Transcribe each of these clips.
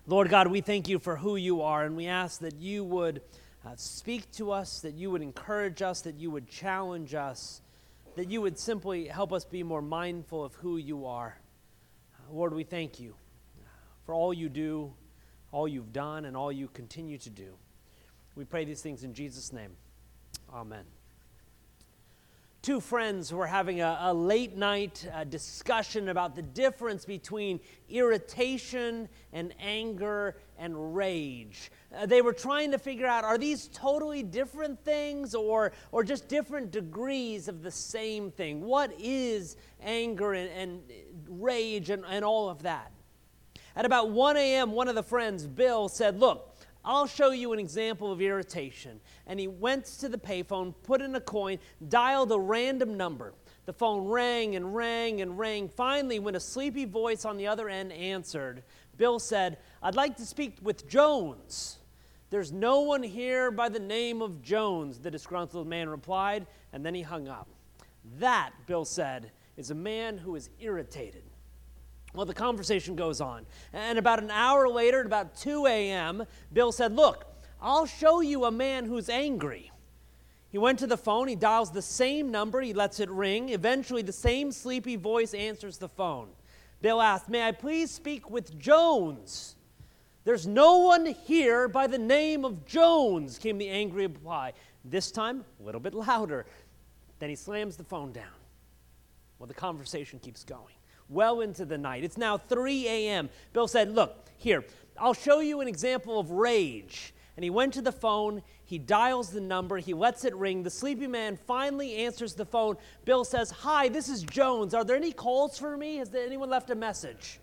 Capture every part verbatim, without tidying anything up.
Lord God, we thank you for who you are, and we ask that you would uh, speak to us, that you would encourage us, that you would challenge us, that you would simply help us be more mindful of who you are. Uh, Lord, we thank you for all you do, all you've done, and all you continue to do. We pray these things in Jesus' name. Amen. Two friends were having a, a late night uh, discussion about the difference between irritation and anger and rage. Uh, they were trying to figure out, are these totally different things or, or just different degrees of the same thing? What is anger and, and rage and, and all of that? At about one a.m., one of the friends, Bill, said, look, I'll show you an example of irritation. And he went to the payphone, put in a coin, dialed a random number. The phone rang and rang and rang. Finally, when a sleepy voice on the other end answered, Bill said, I'd like to speak with Jones. There's no one here by the name of Jones, the disgruntled man replied, and then he hung up. That, Bill said, is a man who is irritated. Well, the conversation goes on. And about an hour later, at about two a.m., Bill said, look, I'll show you a man who's angry. He went to the phone. He dials the same number. He lets it ring. Eventually, the same sleepy voice answers the phone. Bill asked, may I please speak with Jones? There's no one here by the name of Jones, came the angry reply. This time, a little bit louder. Then he slams the phone down. Well, the conversation keeps going. Well into the night. It's now three a.m. Bill said, look, here, I'll show you an example of rage. And he went to the phone. He dials the number. He lets it ring. The sleepy man finally answers the phone. Bill says, hi, this is Jones. Are there any calls for me? Has anyone left a message?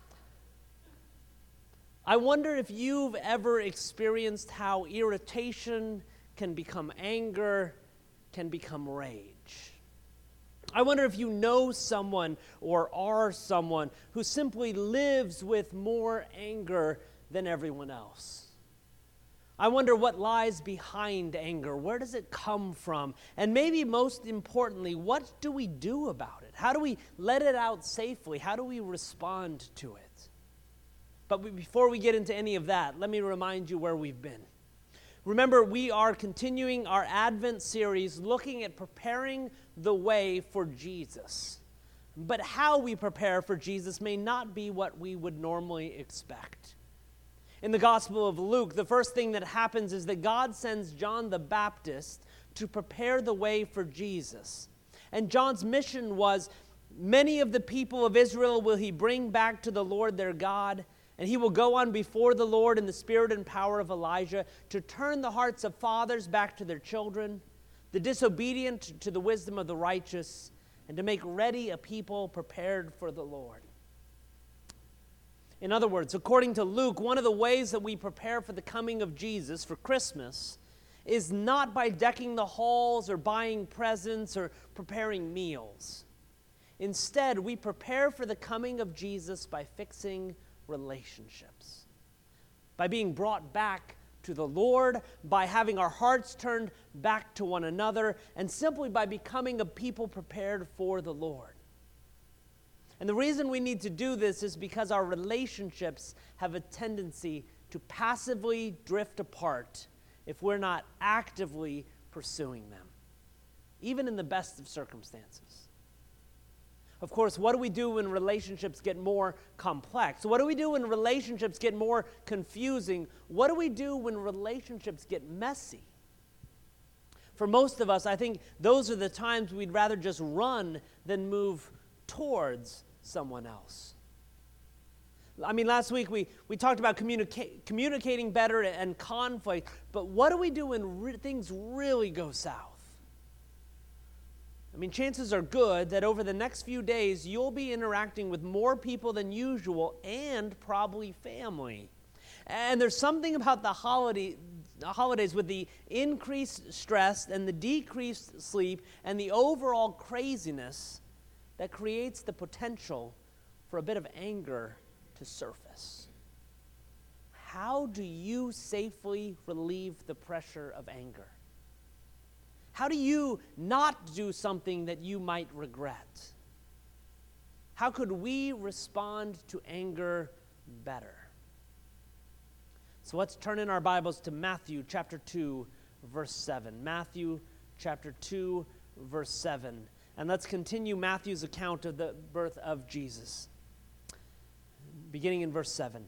I wonder if you've ever experienced how irritation can become anger, can become rage. I wonder if you know someone or are someone who simply lives with more anger than everyone else. I wonder what lies behind anger. Where does it come from? And maybe most importantly, what do we do about it? How do we let it out safely? How do we respond to it? But before we get into any of that, let me remind you where we've been. Remember, we are continuing our Advent series looking at preparing the way for Jesus. But how we prepare for Jesus may not be what we would normally expect. In the Gospel of Luke, the first thing that happens is that God sends John the Baptist to prepare the way for Jesus. And John's mission was, many of the people of Israel will he bring back to the Lord their God, and he will go on before the Lord in the spirit and power of Elijah to turn the hearts of fathers back to their children, the disobedient to the wisdom of the righteous, and to make ready a people prepared for the Lord. In other words, according to Luke, one of the ways that we prepare for the coming of Jesus for Christmas is not by decking the halls or buying presents or preparing meals. Instead, we prepare for the coming of Jesus by fixing relationships, by being brought back to the Lord, by having our hearts turned back to one another, and simply by becoming a people prepared for the Lord. And the reason we need to do this is because our relationships have a tendency to passively drift apart if we're not actively pursuing them, even in the best of circumstances. Of course, what do we do when relationships get more complex? What do we do when relationships get more confusing? What do we do when relationships get messy? For most of us, I think those are the times we'd rather just run than move towards someone else. I mean, last week we, we talked about communica- communicating better and conflict, but what do we do when re- things really go south? I mean, chances are good that over the next few days, you'll be interacting with more people than usual and probably family. And there's something about the holiday, the holidays with the increased stress and the decreased sleep and the overall craziness that creates the potential for a bit of anger to surface. How do you safely relieve the pressure of anger? How do you not do something that you might regret? How could we respond to anger better? So let's turn in our Bibles to Matthew chapter two, verse seven. Matthew chapter two, verse seven. And let's continue Matthew's account of the birth of Jesus, beginning in verse seven.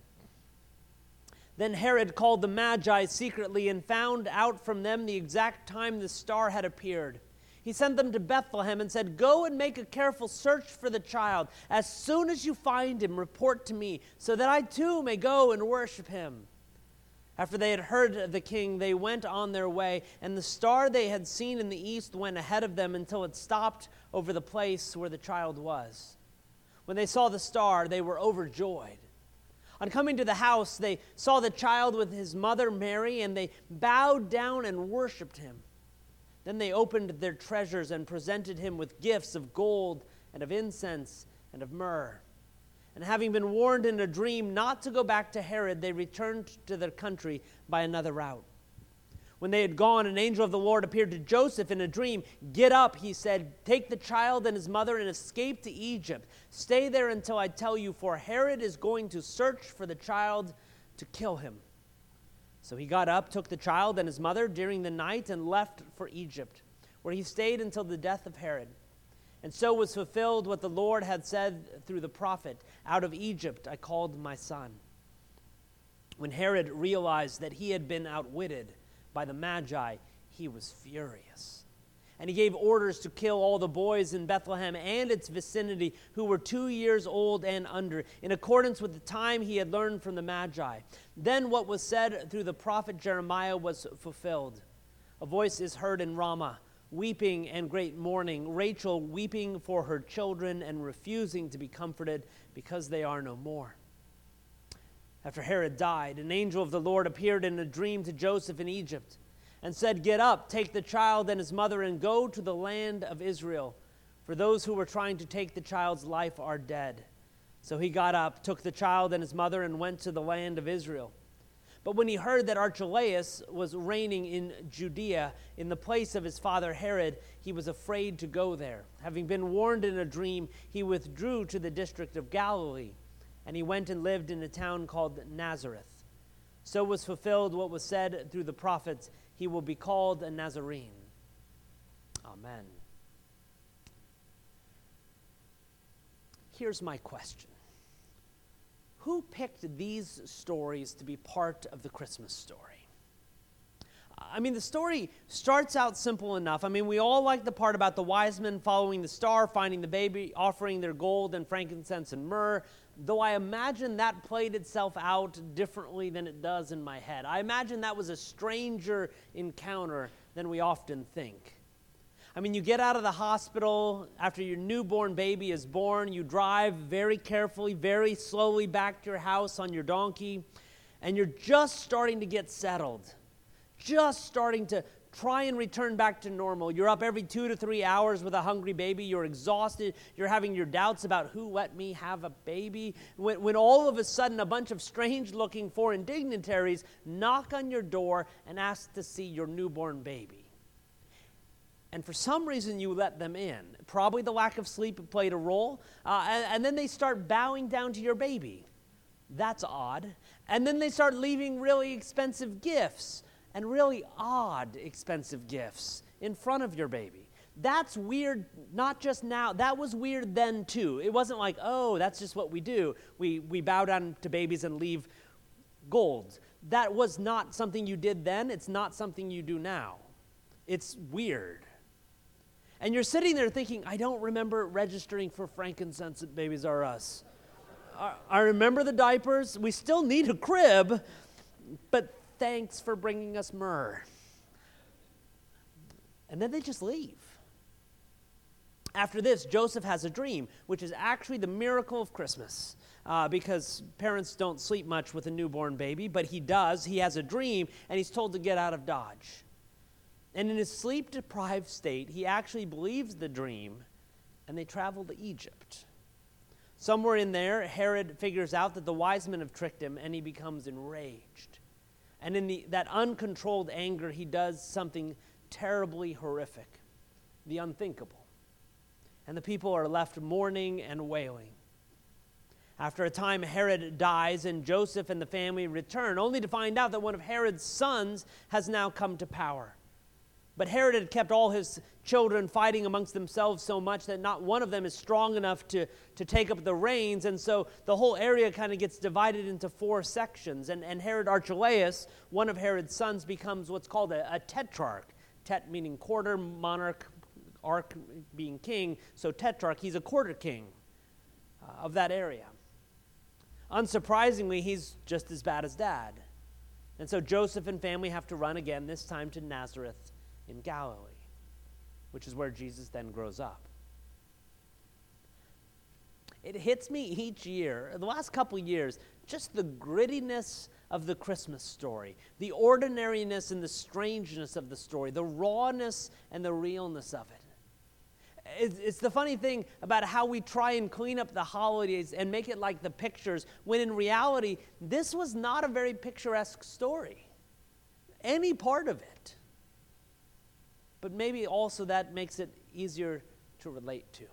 Then Herod called the Magi secretly and found out from them the exact time the star had appeared. He sent them to Bethlehem and said, "Go and make a careful search for the child. As soon as you find him, report to me, so that I too may go and worship him." After they had heard the king, they went on their way, and the star they had seen in the east went ahead of them until it stopped over the place where the child was. When they saw the star, they were overjoyed. On coming to the house, they saw the child with his mother Mary, and they bowed down and worshipped him. Then they opened their treasures and presented him with gifts of gold and of incense and of myrrh. And having been warned in a dream not to go back to Herod, they returned to their country by another route. When they had gone, an angel of the Lord appeared to Joseph in a dream. "Get up," he said, "take the child and his mother and escape to Egypt. Stay there until I tell you, for Herod is going to search for the child to kill him." So he got up, took the child and his mother during the night, and left for Egypt, where he stayed until the death of Herod. And so was fulfilled what the Lord had said through the prophet, "Out of Egypt I called my son." When Herod realized that he had been outwitted by the Magi, he was furious. And he gave orders to kill all the boys in Bethlehem and its vicinity who were two years old and under, in accordance with the time he had learned from the Magi. Then what was said through the prophet Jeremiah was fulfilled. "A voice is heard in Ramah, weeping and great mourning, Rachel weeping for her children and refusing to be comforted because they are no more." After Herod died, an angel of the Lord appeared in a dream to Joseph in Egypt and said, "Get up, take the child and his mother and go to the land of Israel, for those who were trying to take the child's life are dead." So he got up, took the child and his mother and went to the land of Israel. But when he heard that Archelaus was reigning in Judea in the place of his father Herod, he was afraid to go there. Having been warned in a dream, he withdrew to the district of Galilee, and he went and lived in a town called Nazareth. So was fulfilled what was said through the prophets, "He will be called a Nazarene." Amen. Here's my question. Who picked these stories to be part of the Christmas story? I mean, the story starts out simple enough. I mean, we all like the part about the wise men following the star, finding the baby, offering their gold and frankincense and myrrh, though I imagine that played itself out differently than it does in my head. I imagine that was a stranger encounter than we often think. I mean, you get out of the hospital after your newborn baby is born, you drive very carefully, very slowly back to your house on your donkey, and you're just starting to get settled. Just starting to try and return back to normal. You're up every two to three hours with a hungry baby. You're exhausted. You're having your doubts about who let me have a baby. When, when all of a sudden a bunch of strange-looking foreign dignitaries knock on your door and ask to see your newborn baby. And for some reason you let them in. Probably the lack of sleep played a role. Uh, and, and then they start bowing down to your baby. That's odd. And then they start leaving really expensive gifts. And really odd, expensive gifts in front of your baby. That's weird, not just now. That was weird then, too. It wasn't like, oh, that's just what we do. We, we bow down to babies and leave gold. That was not something you did then. It's not something you do now. It's weird. And you're sitting there thinking, I don't remember registering for frankincense at Babies R Us. I, I remember the diapers. We still need a crib, but thanks for bringing us myrrh. And then they just leave. After this, Joseph has a dream, which is actually the miracle of Christmas, uh, because parents don't sleep much with a newborn baby, but he does. He has a dream, and he's told to get out of Dodge. And in his sleep-deprived state, he actually believes the dream, and they travel to Egypt. Somewhere in there, Herod figures out that the wise men have tricked him, and he becomes enraged. And in the, that uncontrolled anger, he does something terribly horrific, the unthinkable. And the people are left mourning and wailing. After a time, Herod dies, and Joseph and the family return, only to find out that one of Herod's sons has now come to power. But Herod had kept all his children fighting amongst themselves so much that not one of them is strong enough to, to take up the reins, and so the whole area kind of gets divided into four sections. And, and Herod Archelaus, one of Herod's sons, becomes what's called a, a tetrarch. Tet meaning quarter, monarch, arch being king, so tetrarch, he's a quarter king uh, of that area. Unsurprisingly, he's just as bad as Dad. And so Joseph and family have to run again, this time to Nazareth in Galilee, which is where Jesus then grows up. It hits me each year, the last couple years, just the grittiness of the Christmas story, the ordinariness and the strangeness of the story, the rawness and the realness of it. It's the funny thing about how we try and clean up the holidays and make it like the pictures, when in reality, this was not a very picturesque story, any part of it. But maybe also that makes it easier to relate to.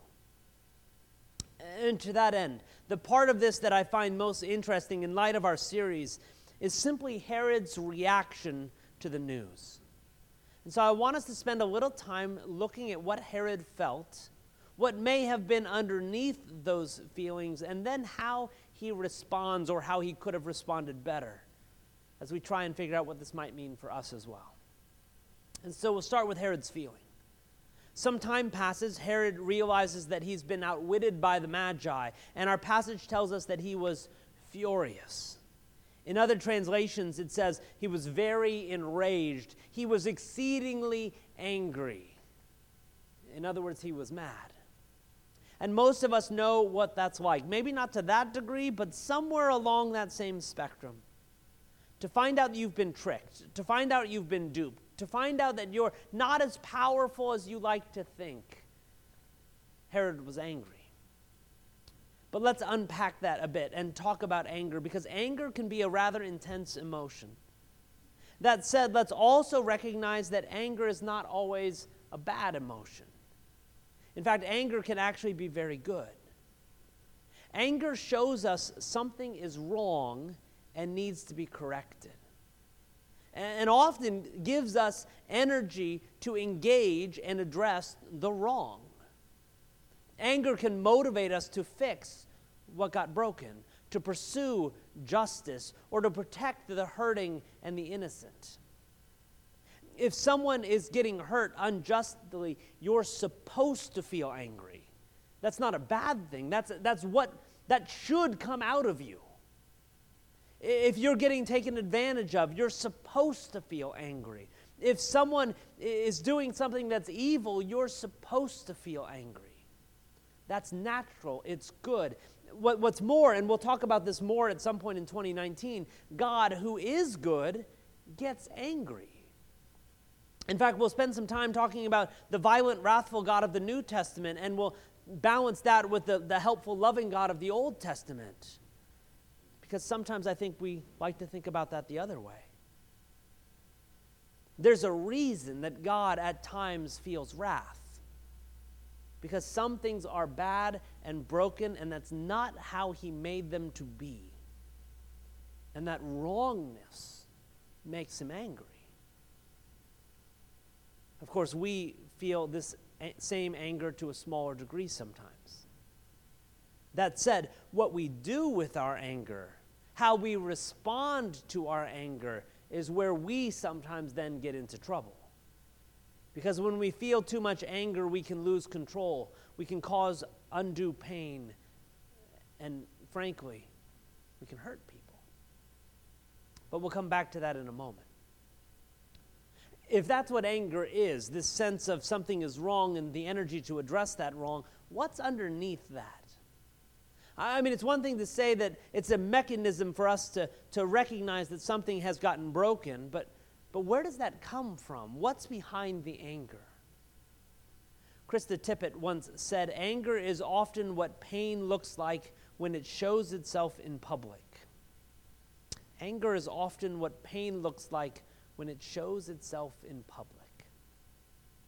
And to that end, the part of this that I find most interesting in light of our series is simply Herod's reaction to the news. And so I want us to spend a little time looking at what Herod felt, what may have been underneath those feelings, and then how he responds, or how he could have responded better, as we try and figure out what this might mean for us as well. And so we'll start with Herod's feeling. Some time passes, Herod realizes that he's been outwitted by the Magi, and our passage tells us that he was furious. In other translations, it says he was very enraged. He was exceedingly angry. In other words, he was mad. And most of us know what that's like. Maybe not to that degree, but somewhere along that same spectrum. To find out you've been tricked, to find out you've been duped, to find out that you're not as powerful as you like to think. Herod was angry. But let's unpack that a bit and talk about anger, because anger can be a rather intense emotion. That said, let's also recognize that anger is not always a bad emotion. In fact, anger can actually be very good. Anger shows us something is wrong and needs to be corrected, and often gives us energy to engage and address the wrong. Anger can motivate us to fix what got broken, to pursue justice, or to protect the hurting and the innocent. If someone is getting hurt unjustly, you're supposed to feel angry. That's not a bad thing. That's, that's what, that should come out of you. If you're getting taken advantage of, you're supposed to feel angry. If someone is doing something that's evil, you're supposed to feel angry. That's natural. It's good. What, what's more, and we'll talk about this more at some point in twenty nineteen, God, who is good, gets angry. In fact, we'll spend some time talking about the violent, wrathful God of the New Testament, and we'll balance that with the, the helpful, loving God of the Old Testament. Because sometimes I think we like to think about that the other way. There's a reason that God at times feels wrath. Because some things are bad and broken, and that's not how he made them to be. And that wrongness makes him angry. Of course, we feel this same anger to a smaller degree sometimes. That said, what we do with our anger, how we respond to our anger, is where we sometimes then get into trouble. Because when we feel too much anger, we can lose control. We can cause undue pain. And frankly, we can hurt people. But we'll come back to that in a moment. If that's what anger is, this sense of something is wrong and the energy to address that wrong, what's underneath that? I mean, it's one thing to say that it's a mechanism for us to, to recognize that something has gotten broken, but But where does that come from? What's behind the anger? Krista Tippett once said, "Anger is often what pain looks like when it shows itself in public." Anger is often what pain looks like when it shows itself in public.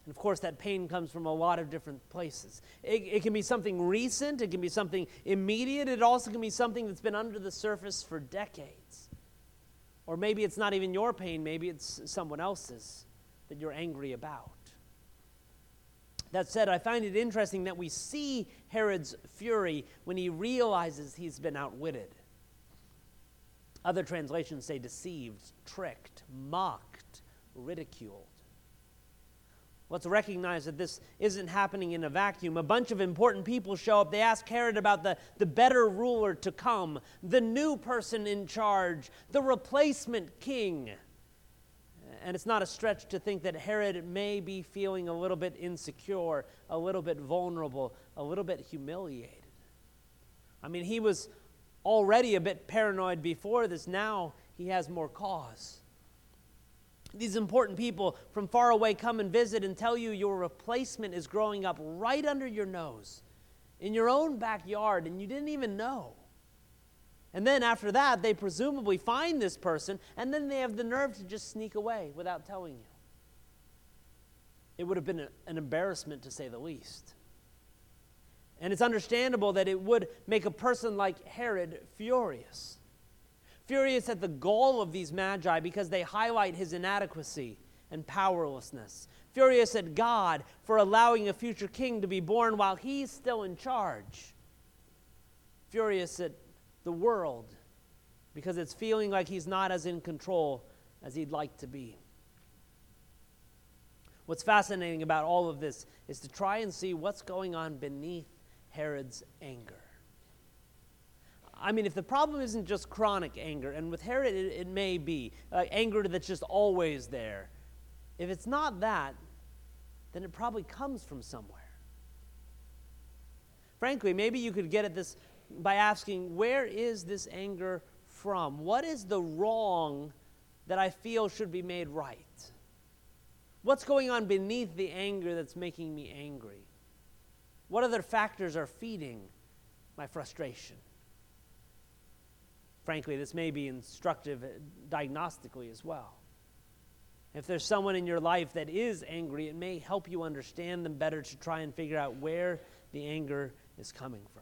And of course, that pain comes from a lot of different places. It, it can be something recent, it can be something immediate, it also can be something that's been under the surface for decades. Or maybe it's not even your pain, maybe it's someone else's that you're angry about. That said, I find it interesting that we see Herod's fury when he realizes he's been outwitted. Other translations say deceived, tricked, mocked, ridiculed. Let's recognize that this isn't happening in a vacuum. A bunch of important people show up. They ask Herod about the, the better ruler to come, the new person in charge, the replacement king. And it's not a stretch to think that Herod may be feeling a little bit insecure, a little bit vulnerable, a little bit humiliated. I mean, he was already a bit paranoid before this. Now he has more cause. These important people from far away come and visit and tell you your replacement is growing up right under your nose, in your own backyard, and you didn't even know. And then after that, they presumably find this person, and then they have the nerve to just sneak away without telling you. It would have been a, an embarrassment, to say the least. And it's understandable that it would make a person like Herod furious. Furious at the gall of these magi because they highlight his inadequacy and powerlessness. Furious at God for allowing a future king to be born while he's still in charge. Furious at the world because it's feeling like he's not as in control as he'd like to be. What's fascinating about all of this is to try and see what's going on beneath Herod's anger. I mean, if the problem isn't just chronic anger, and with Herod it, it may be, uh, anger that's just always there. If it's not that, then it probably comes from somewhere. Frankly, maybe you could get at this by asking, where is this anger from? What is the wrong that I feel should be made right? What's going on beneath the anger that's making me angry? What other factors are feeding my frustration? Frankly, this may be instructive diagnostically as well. If there's someone in your life that is angry, it may help you understand them better to try and figure out where the anger is coming from.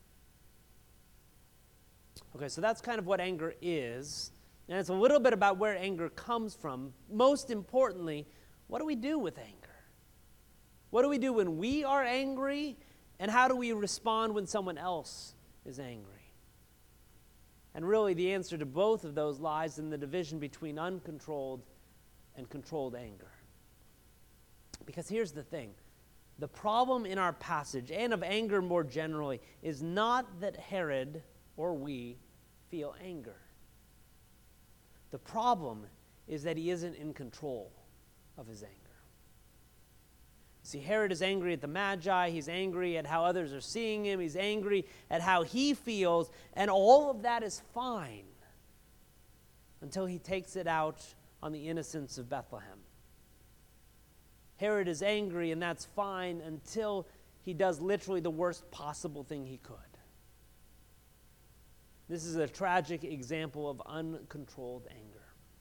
Okay, so that's kind of what anger is. And it's a little bit about where anger comes from. Most importantly, what do we do with anger? What do we do when we are angry? And how do we respond when someone else is angry? And really, the answer to both of those lies in the division between uncontrolled and controlled anger. Because here's the thing. The problem in our passage, and of anger more generally, is not that Herod or we feel anger. The problem is that he isn't in control of his anger. See, Herod is angry at the Magi. He's angry at how others are seeing him. He's angry at how he feels. And all of that is fine until he takes it out on the innocents of Bethlehem. Herod is angry, and that's fine until he does literally the worst possible thing he could. This is a tragic example of uncontrolled anger.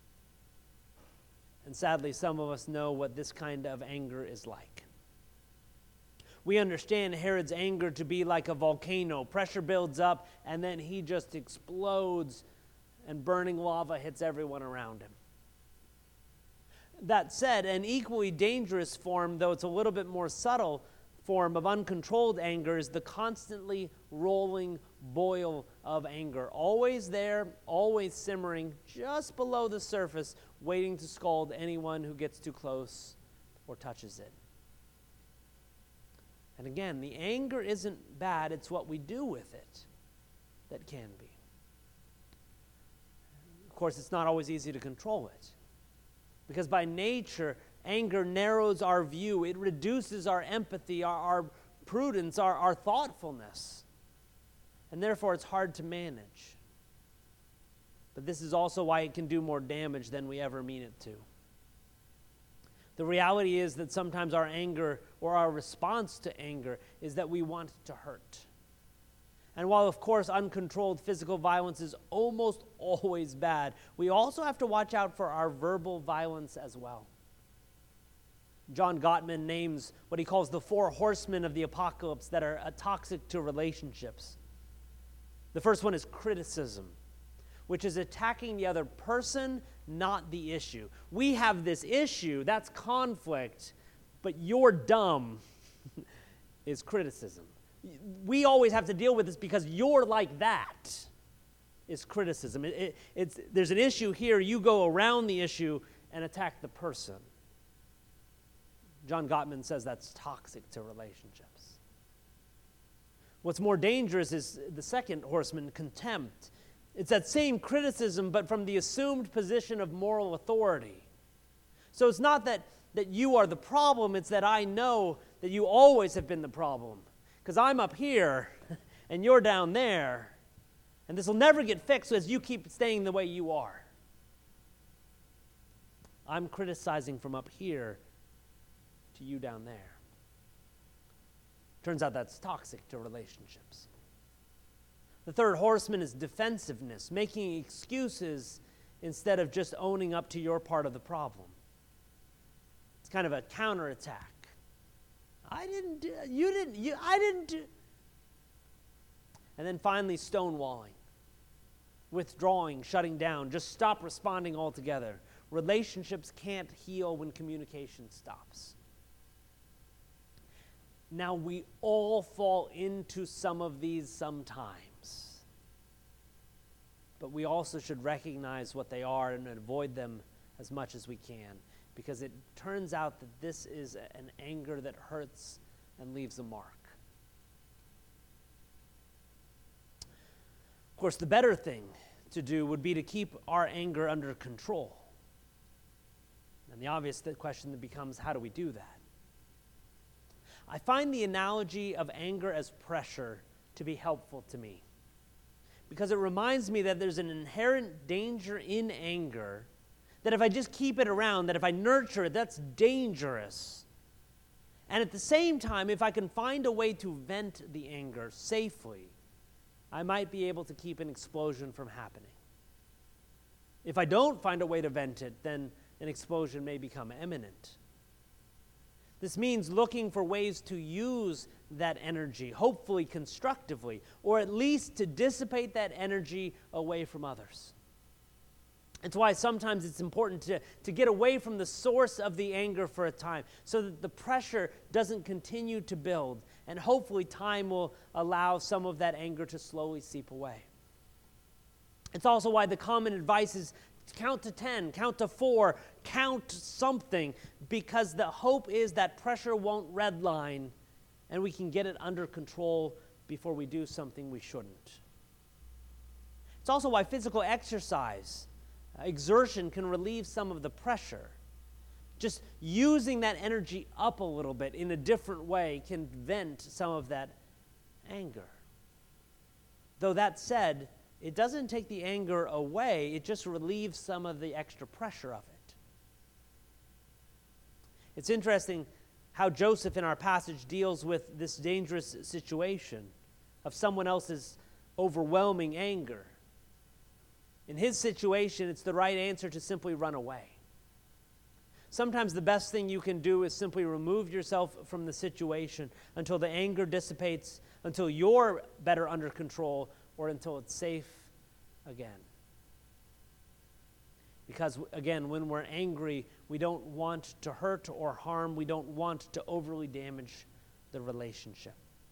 And sadly, some of us know what this kind of anger is like. We understand Herod's anger to be like a volcano. Pressure builds up, and then he just explodes, and burning lava hits everyone around him. That said, an equally dangerous form, though it's a little bit more subtle, form of uncontrolled anger is the constantly rolling boil of anger. Always there, always simmering, just below the surface, waiting to scald anyone who gets too close or touches it. And again, the anger isn't bad, it's what we do with it that can be. Of course, it's not always easy to control it. Because by nature, anger narrows our view. It reduces our empathy, our, our prudence, our, our thoughtfulness. And therefore, it's hard to manage. But this is also why it can do more damage than we ever mean it to. The reality is that sometimes our anger or our response to anger is that we want to hurt. And while, of course, uncontrolled physical violence is almost always bad, we also have to watch out for our verbal violence as well. John Gottman names what he calls the four horsemen of the apocalypse that are uh, toxic to relationships. The first one is criticism, which is attacking the other person, not the issue. We have this issue, that's conflict, but you're dumb is criticism. We always have to deal with this because you're like that is criticism. It, it, it's, there's an issue here, you go around the issue and attack the person. John Gottman says that's toxic to relationships. What's more dangerous is the second horseman, contempt. It's that same criticism, but from the assumed position of moral authority. So it's not that, that you are the problem, it's that I know that you always have been the problem. Because I'm up here, and you're down there, and this will never get fixed as you keep staying the way you are. I'm criticizing from up here to you down there. Turns out that's toxic to relationships. The third horseman is defensiveness, making excuses instead of just owning up to your part of the problem. It's kind of a counterattack. I didn't do, you didn't, you, I didn't do. And then finally, stonewalling, withdrawing, shutting down, just stop responding altogether. Relationships can't heal when communication stops. Now, we all fall into some of these sometimes, but we also should recognize what they are and avoid them as much as we can, because it turns out that this is an anger that hurts and leaves a mark. Of course, the better thing to do would be to keep our anger under control. And the obvious question that becomes, how do we do that? I find the analogy of anger as pressure to be helpful to me, because it reminds me that there's an inherent danger in anger, that if I just keep it around, that if I nurture it, that's dangerous. And at the same time, if I can find a way to vent the anger safely, I might be able to keep an explosion from happening. If I don't find a way to vent it, then an explosion may become imminent. This means looking for ways to use that energy, hopefully constructively, or at least to dissipate that energy away from others. It's why sometimes it's important to, to get away from the source of the anger for a time, so that the pressure doesn't continue to build, and hopefully time will allow some of that anger to slowly seep away. It's also why the common advice is count to ten, count to four, count something, because the hope is that pressure won't redline and we can get it under control before we do something we shouldn't. It's also why physical exercise, uh, exertion can relieve some of the pressure. Just using that energy up a little bit in a different way can vent some of that anger. Though that said, it doesn't take the anger away, it just relieves some of the extra pressure of it. It's interesting how Joseph in our passage deals with this dangerous situation of someone else's overwhelming anger. In his situation, it's the right answer to simply run away. Sometimes the best thing you can do is simply remove yourself from the situation until the anger dissipates, until you're better under control, or until it's safe again. Because, again, when we're angry, we don't want to hurt or harm. We don't want to overly damage the relationship.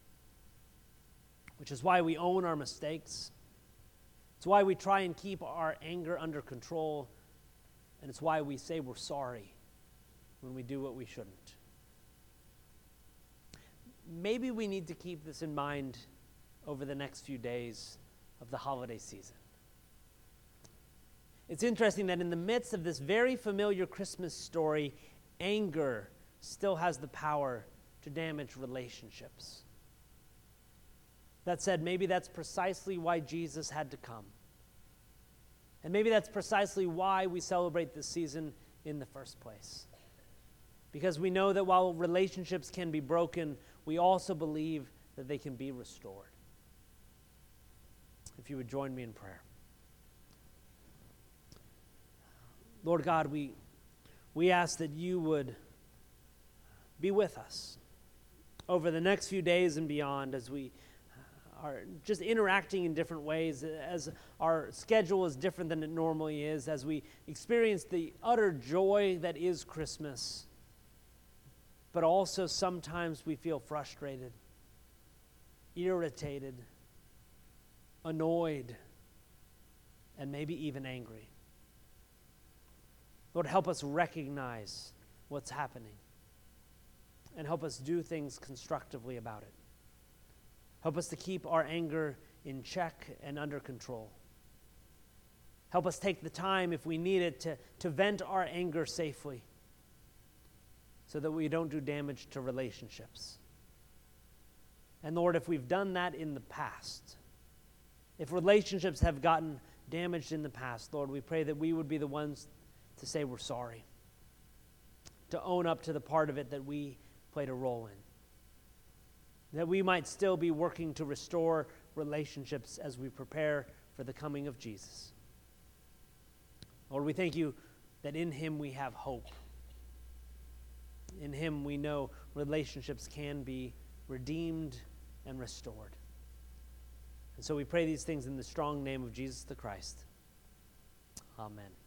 Which is why we own our mistakes. It's why we try and keep our anger under control. And it's why we say we're sorry when we do what we shouldn't. Maybe we need to keep this in mind over the next few days of the holiday season. It's interesting that in the midst of this very familiar Christmas story, anger still has the power to damage relationships. That said, maybe that's precisely why Jesus had to come. And maybe that's precisely why we celebrate this season in the first place. Because we know that while relationships can be broken, we also believe that they can be restored. If you would join me in prayer. Lord God, we, we ask that you would be with us over the next few days and beyond as we are just interacting in different ways, as our schedule is different than it normally is, as we experience the utter joy that is Christmas. But also sometimes we feel frustrated, irritated, annoyed, and maybe even angry. Lord, help us recognize what's happening and help us do things constructively about it. Help us to keep our anger in check and under control. Help us take the time, if we need it, to, to vent our anger safely so that we don't do damage to relationships. And Lord, if we've done that in the past, if relationships have gotten damaged in the past, Lord, we pray that we would be the ones to say we're sorry, to own up to the part of it that we played a role in, that we might still be working to restore relationships as we prepare for the coming of Jesus. Lord, we thank you that in him we have hope. In him we know relationships can be redeemed and restored. And so we pray these things in the strong name of Jesus the Christ. Amen.